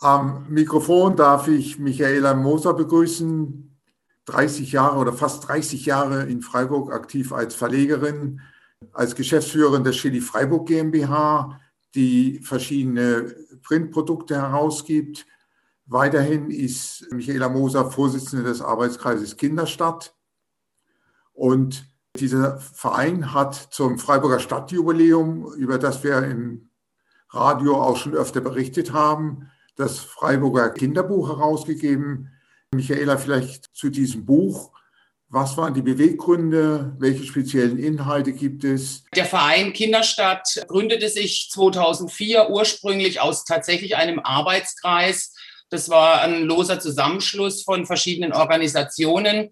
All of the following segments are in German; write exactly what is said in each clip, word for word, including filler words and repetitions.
Am Mikrofon darf ich Michaela Moser begrüßen, dreißig Jahre oder fast dreißig Jahre in Freiburg aktiv als Verlegerin, als Geschäftsführerin der Schilly Freiburg GmbH, die verschiedene Printprodukte herausgibt. Weiterhin ist Michaela Moser Vorsitzende des Arbeitskreises Kinderstadt. Und dieser Verein hat zum Freiburger Stadtjubiläum, über das wir im Radio auch schon öfter berichtet haben, das Freiburger Kinderbuch herausgegeben. Michaela, vielleicht zu diesem Buch. Was waren die Beweggründe? Welche speziellen Inhalte gibt es? Der Verein Kinderstadt gründete sich zweitausendvier ursprünglich aus tatsächlich einem Arbeitskreis. Das war ein loser Zusammenschluss von verschiedenen Organisationen.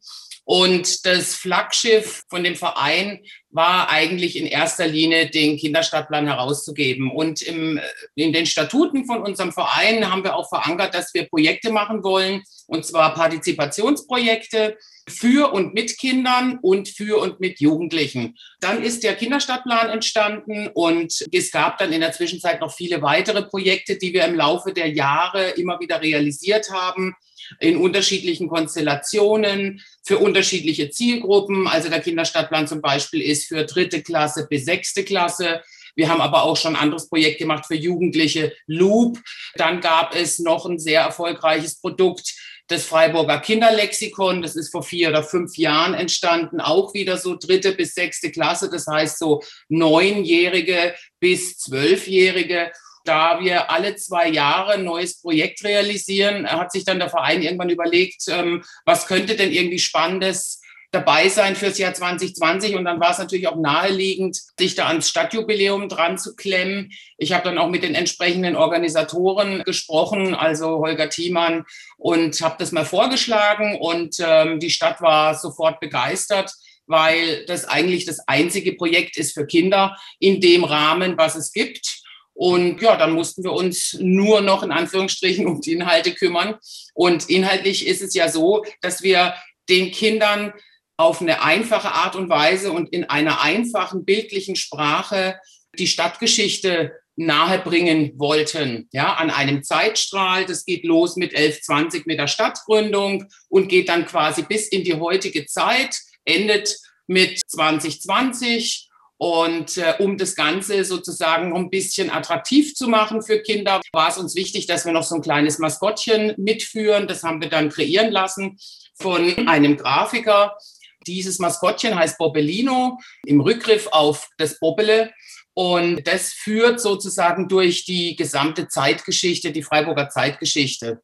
Und das Flaggschiff von dem Verein war eigentlich in erster Linie, den Kinderstadtplan herauszugeben. Und im, in den Statuten von unserem Verein haben wir auch verankert, dass wir Projekte machen wollen, und zwar Partizipationsprojekte für und mit Kindern und für und mit Jugendlichen. Dann ist der Kinderstadtplan entstanden und es gab dann in der Zwischenzeit noch viele weitere Projekte, die wir im Laufe der Jahre immer wieder realisiert haben, in unterschiedlichen Konstellationen, für unterschiedliche Zielgruppen. Also der Kinderstadtplan zum Beispiel ist für dritte Klasse bis sechste Klasse. Wir haben aber auch schon ein anderes Projekt gemacht für Jugendliche, Loop. Dann gab es noch ein sehr erfolgreiches Produkt, das Freiburger Kinderlexikon. Das ist vor vier oder fünf Jahren entstanden, auch wieder so dritte bis sechste Klasse. Das heißt so neunjährige bis zwölfjährige. Da wir alle zwei Jahre ein neues Projekt realisieren, hat sich dann der Verein irgendwann überlegt, ähm, was könnte denn irgendwie Spannendes dabei sein fürs Jahr zwanzig zwanzig. Und dann war es natürlich auch naheliegend, sich da ans Stadtjubiläum dran zu klemmen. Ich habe dann auch mit den entsprechenden Organisatoren gesprochen, also Holger Thiemann, und habe das mal vorgeschlagen. Und ähm, die Stadt war sofort begeistert, weil das eigentlich das einzige Projekt ist für Kinder in dem Rahmen, was es gibt. Und ja, dann mussten wir uns nur noch in Anführungsstrichen um die Inhalte kümmern. Und inhaltlich ist es ja so, dass wir den Kindern auf eine einfache Art und Weise und in einer einfachen bildlichen Sprache die Stadtgeschichte nahebringen wollten. Ja, an einem Zeitstrahl. Das geht los mit elf zwanzig mit der Stadtgründung und geht dann quasi bis in die heutige Zeit, endet mit zwanzig zwanzig. Und äh, um das Ganze sozusagen noch ein bisschen attraktiv zu machen für Kinder, war es uns wichtig, dass wir noch so ein kleines Maskottchen mitführen. Das haben wir dann kreieren lassen von einem Grafiker. Dieses Maskottchen heißt Bobbelino, im Rückgriff auf das Bobbele. Und das führt sozusagen durch die gesamte Zeitgeschichte, die Freiburger Zeitgeschichte.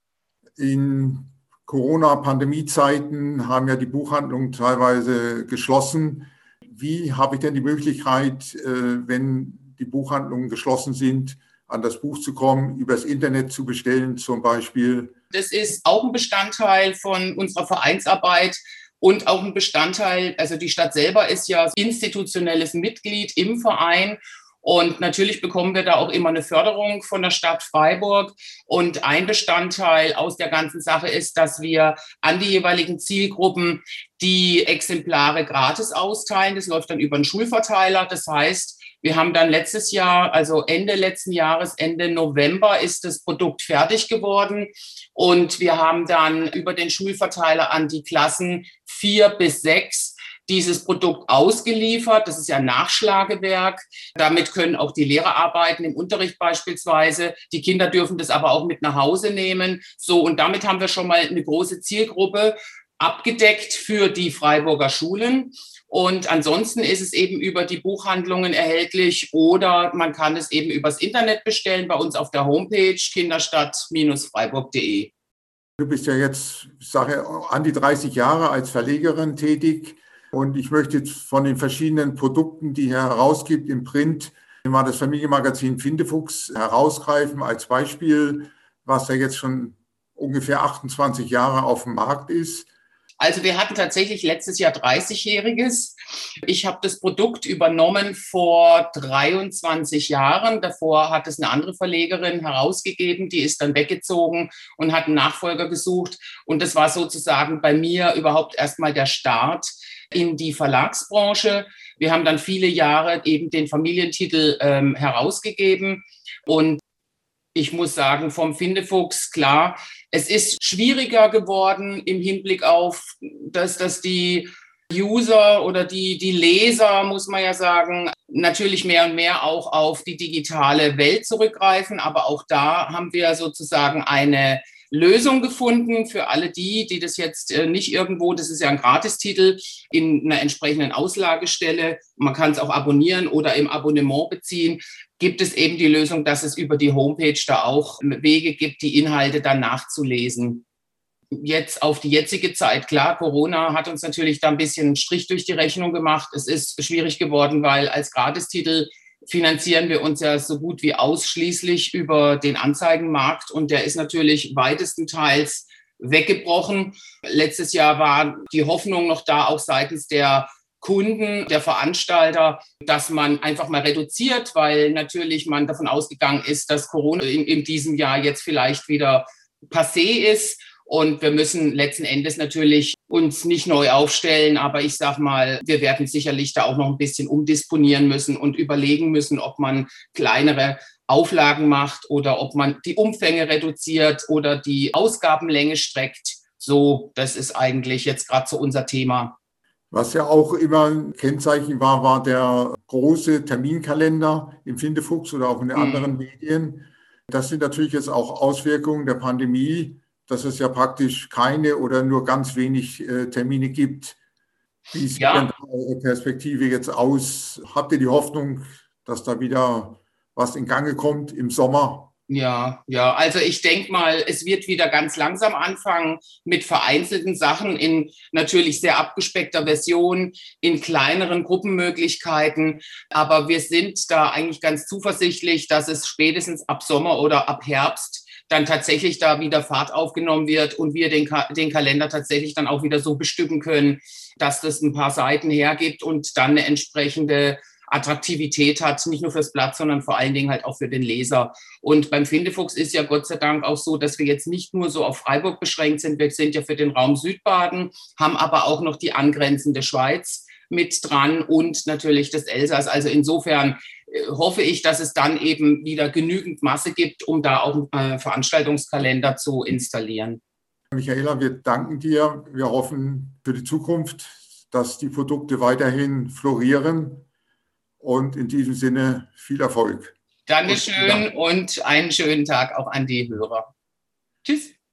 In Corona-Pandemie-Zeiten haben ja die Buchhandlungen teilweise geschlossen. Wie habe ich denn die Möglichkeit, wenn die Buchhandlungen geschlossen sind, an das Buch zu kommen, übers Internet zu bestellen zum Beispiel? Das ist auch ein Bestandteil von unserer Vereinsarbeit und auch ein Bestandteil, also die Stadt selber ist ja institutionelles Mitglied im Verein. Und natürlich bekommen wir da auch immer eine Förderung von der Stadt Freiburg. Und ein Bestandteil aus der ganzen Sache ist, dass wir an die jeweiligen Zielgruppen die Exemplare gratis austeilen. Das läuft dann über einen Schulverteiler. Das heißt, wir haben dann letztes Jahr, also Ende letzten Jahres, Ende November, ist das Produkt fertig geworden. Und wir haben dann über den Schulverteiler an die Klassen vier bis sechs dieses Produkt ausgeliefert. Das ist ja ein Nachschlagewerk. Damit können auch die Lehrer arbeiten, im Unterricht beispielsweise. Die Kinder dürfen das aber auch mit nach Hause nehmen. So, und damit haben wir schon mal eine große Zielgruppe abgedeckt für die Freiburger Schulen. Und ansonsten ist es eben über die Buchhandlungen erhältlich oder man kann es eben übers Internet bestellen bei uns auf der Homepage kinderstadt Bindestrich freiburg punkt de. Du bist ja jetzt, ich sage, an die dreißig Jahre als Verlegerin tätig. Und ich möchte jetzt von den verschiedenen Produkten, die ihr herausgibt im Print, mal das Familienmagazin Findefuchs herausgreifen als Beispiel, was ja jetzt schon ungefähr achtundzwanzig Jahre auf dem Markt ist. Also wir hatten tatsächlich letztes Jahr dreißigjähriges. Ich habe das Produkt übernommen vor dreiundzwanzig Jahren. Davor hat es eine andere Verlegerin herausgegeben, die ist dann weggezogen und hat einen Nachfolger gesucht. Und das war sozusagen bei mir überhaupt erstmal der Start in die Verlagsbranche. Wir haben dann viele Jahre eben den Familientitel ähm, herausgegeben und Ich muss sagen, vom Findefuchs, klar, es ist schwieriger geworden im Hinblick auf, dass, dass die User oder die, die Leser, muss man ja sagen, natürlich mehr und mehr auch auf die digitale Welt zurückgreifen. Aber auch da haben wir sozusagen eine Lösung gefunden für alle die, die das jetzt nicht irgendwo, das ist ja ein Gratistitel, in einer entsprechenden Auslagestelle, man kann es auch abonnieren oder im Abonnement beziehen, gibt es eben die Lösung, dass es über die Homepage da auch Wege gibt, die Inhalte dann nachzulesen. Jetzt auf die jetzige Zeit, klar, Corona hat uns natürlich da ein bisschen einen Strich durch die Rechnung gemacht. Es ist schwierig geworden, weil als Gratistitel finanzieren wir uns ja so gut wie ausschließlich über den Anzeigenmarkt und der ist natürlich weitestenteils weggebrochen. Letztes Jahr war die Hoffnung noch da, auch seitens der Kunden, der Veranstalter, dass man einfach mal reduziert, weil natürlich man davon ausgegangen ist, dass Corona in, in diesem Jahr jetzt vielleicht wieder passé ist. Und wir müssen letzten Endes natürlich uns nicht neu aufstellen, aber ich sag mal, wir werden sicherlich da auch noch ein bisschen umdisponieren müssen und überlegen müssen, ob man kleinere Auflagen macht oder ob man die Umfänge reduziert oder die Ausgabenlänge streckt. So, das ist eigentlich jetzt gerade so unser Thema. Was ja auch immer ein Kennzeichen war, war der große Terminkalender im Findefuchs oder auch in den anderen mhm. Medien. Das sind natürlich jetzt auch Auswirkungen der Pandemie, dass es ja praktisch keine oder nur ganz wenig äh, Termine gibt. Wie sieht ja. denn eure Perspektive jetzt aus? Habt ihr die Hoffnung, dass da wieder was in Gange kommt im Sommer? Ja, ja, also ich denke mal, es wird wieder ganz langsam anfangen mit vereinzelten Sachen in natürlich sehr abgespeckter Version, in kleineren Gruppenmöglichkeiten. Aber wir sind da eigentlich ganz zuversichtlich, dass es spätestens ab Sommer oder ab Herbst dann tatsächlich da wieder Fahrt aufgenommen wird und wir den, Ka- den Kalender tatsächlich dann auch wieder so bestücken können, dass das ein paar Seiten hergibt und dann eine entsprechende Attraktivität hat, nicht nur fürs Blatt, sondern vor allen Dingen halt auch für den Leser. Und beim Findefuchs ist ja Gott sei Dank auch so, dass wir jetzt nicht nur so auf Freiburg beschränkt sind, wir sind ja für den Raum Südbaden, haben aber auch noch die angrenzende Schweiz mit dran und natürlich das Elsass. Also insofern hoffe ich, dass es dann eben wieder genügend Masse gibt, um da auch einen Veranstaltungskalender zu installieren. Michaela, wir danken dir. Wir hoffen für die Zukunft, dass die Produkte weiterhin florieren und in diesem Sinne viel Erfolg. Dankeschön und einen schönen Tag auch an die Hörer. Tschüss.